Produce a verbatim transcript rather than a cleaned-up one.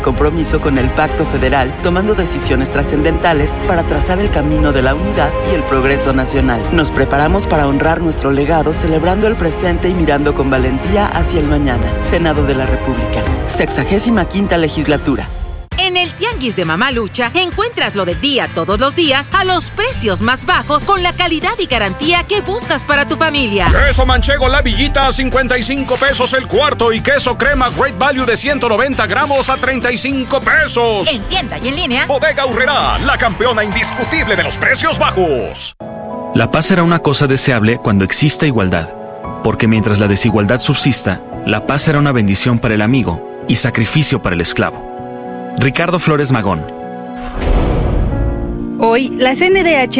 Compromiso con el Pacto Federal, tomando decisiones trascendentales para trazar el camino de la unidad y el progreso nacional. Nos preparamos para honrar nuestro legado, celebrando el presente y mirando con valentía hacia el mañana. Senado de la República. Sexagésima quinta legislatura. En el Tianguis de Mamalucha encuentras lo del día todos los días a los precios más bajos con la calidad y garantía que buscas para tu familia. Queso manchego La Villita a cincuenta y cinco pesos el cuarto y queso crema Great Value de ciento noventa gramos a treinta y cinco pesos. En tienda y en línea. Bodega Aurrerá, la campeona indiscutible de los precios bajos. La paz será una cosa deseable cuando exista igualdad, porque mientras la desigualdad subsista, la paz será una bendición para el amigo y sacrificio para el esclavo. Ricardo Flores Magón. Hoy, la C N D H